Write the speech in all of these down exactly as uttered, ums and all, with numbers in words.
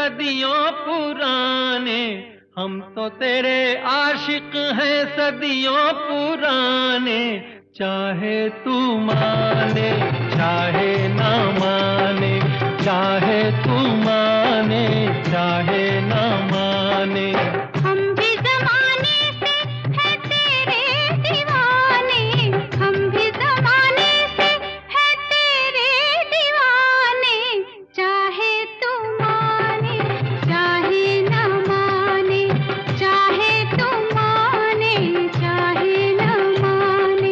सदियों पुराने, हम तो तेरे आशिक हैं सदियों पुराने। चाहे तू माने चाहे ना माने, चाहे तू माने चाहे ना माने, हम भी ज़माने से हैं तेरे दीवाने, हम भी ज़माने से हैं तेरे दीवाने। चाहे तू माने चाहे ना माने, चाहे तू माने चाहे ना माने।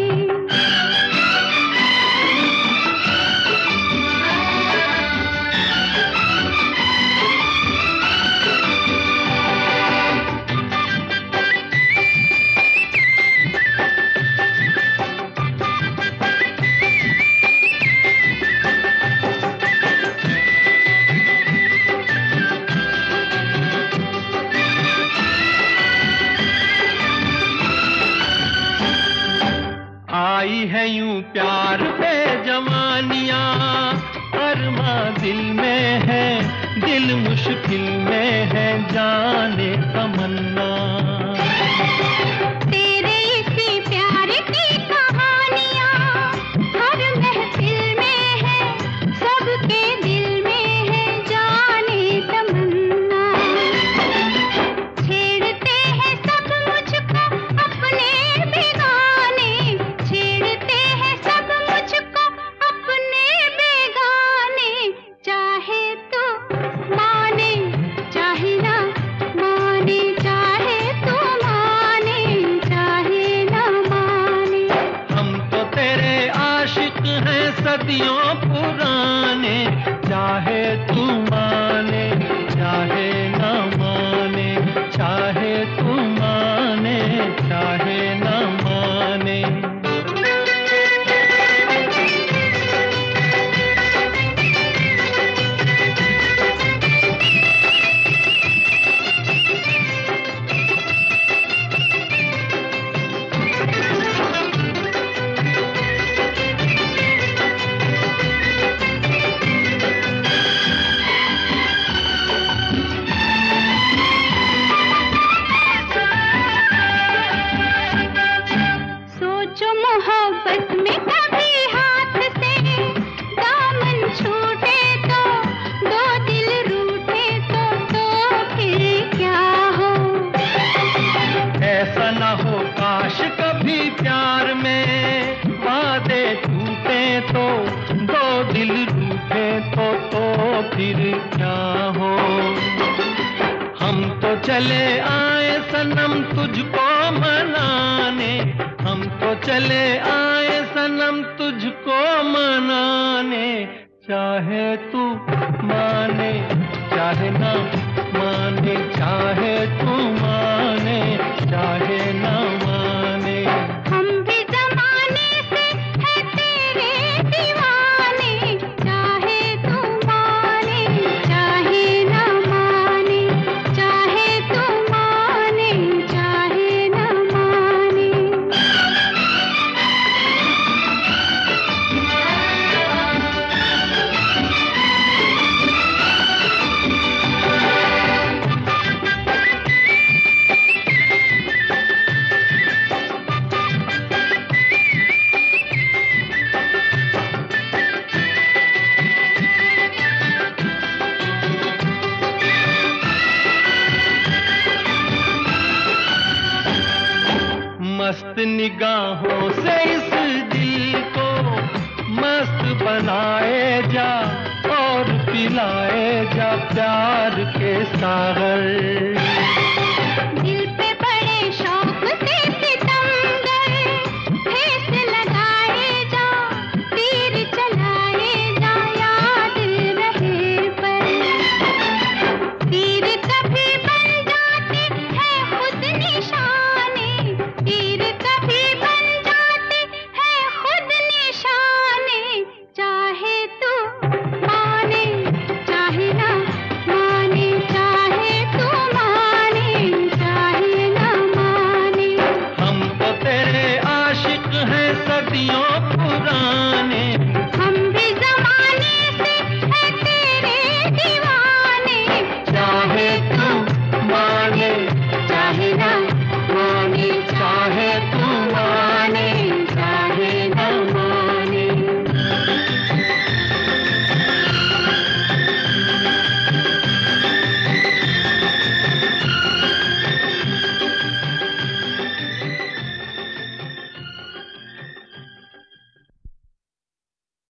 आई है यूं प्यार पे जवानियां, अरमा दिल में है, दिल मुश्किल में है, जाने तमन्ना। तेरे इसी प्यार की कहानियाँ हर महफिल में है, सबके दिल में है, जाने तमन्ना। छेड़ते हैं सब मुझको अपने बेगाने, छेड़ते हैं सब मुझको अपने बेगाने। चाहे तो माने चाहे ना माने, चाहे तो माने चाहे ना माने। हम तो तेरे आशिक हैं सदियों पुराने। चाहे तू माने चाहे ना माने, चाहे तू माने चाहे ना माने। सोचो मोहब्बत में कभी हाथ से दामन छूटे तो, दो दिल रूठे तो, तो फिर क्या हो। ऐसा ना हो काश कभी प्यार में वादे टूटे तो, दो दिल रूठे तो, तो फिर क्या हो। हम तो चले आए सनम तुझको मनाने, हम तो चले आए सनम तुझको मनाने। चाहे तू माने चाहे ना माने, चाहे तू माने चाहे ना माने। हम भी ज़माने से हैं तेरे दीवाने, चाहे तू माने चाहे ना माने, चाहे तू माने चाहे ना माने। मस्त निगाहों से इस दिल को मस्त बनाए जा, और पिलाए जा प्यार के सागर। दिल पे बड़े शौक से सितमगर ठेस लगाए जा, तीर चलाए जा, याद रहे पर। तीर कभी बन जाते हैं खुद निशाने, तीर कभी बन जाते हैं खुद निशाने। चाहे तू माने चाहे ना माने, चाहे तू माने चाहे ना माने। हम तो तेरे आशिक हैं सदियों